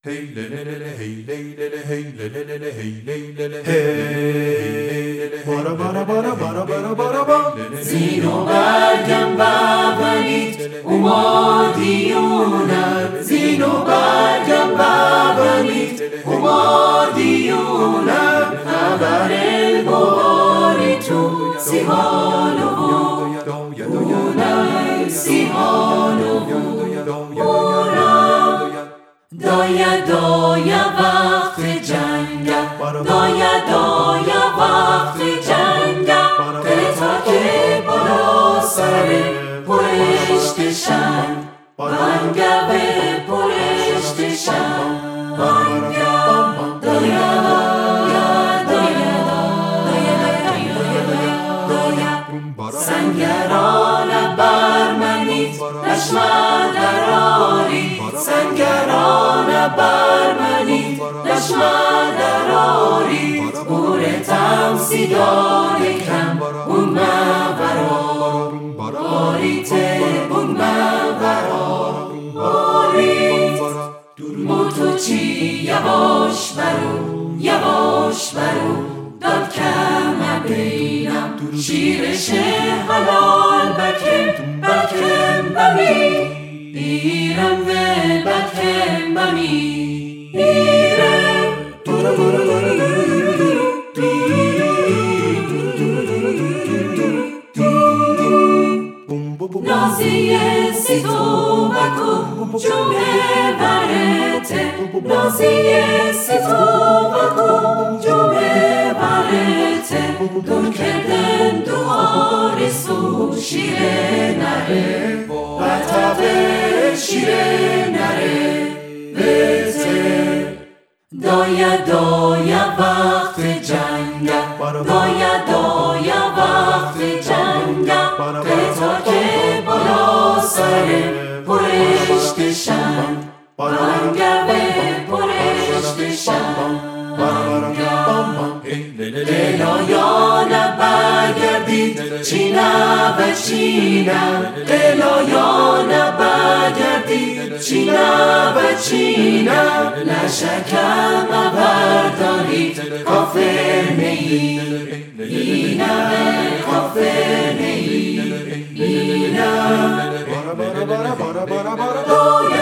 Hey le le le le hey le le le hey le le le le hey le le le hey bara bara bara bara bara bara bara زین و برگم ببرید اومادیونم زین و برگم ببرید اومادیونم خبر البواری تو سیحانو اونم سیحانو دایا دایا وقت جنگم دایا دایا وقت جنگم قطعا که بالا سر پرشتشن بنگم پرشتشن بنگم دایا سنگران برمنید لشمن درارید سنگران برمنید لشمن درارید بورتم سیدان کم اون مورا باریت اون مورا باریت موتوچی یواش برو داد کم بینم شیرش حلال بکم بمی ایرم و بکم بمی ایرم نازی سیتو بکو جمعه برته نازی سیتو بکو جمعه برته دون کردن دوار سو شیره نره بطب شیره نره بته دایا دایا وقت جنگم دایا دایا وقت جنگم قطعا که بالا سر پرشتشن بنگم پرشتشن قلایان برگردید چینه و چینه قلایان برگردید چینه و چینه لشکم بردارید کافر نیید اینم کافر نیید اینم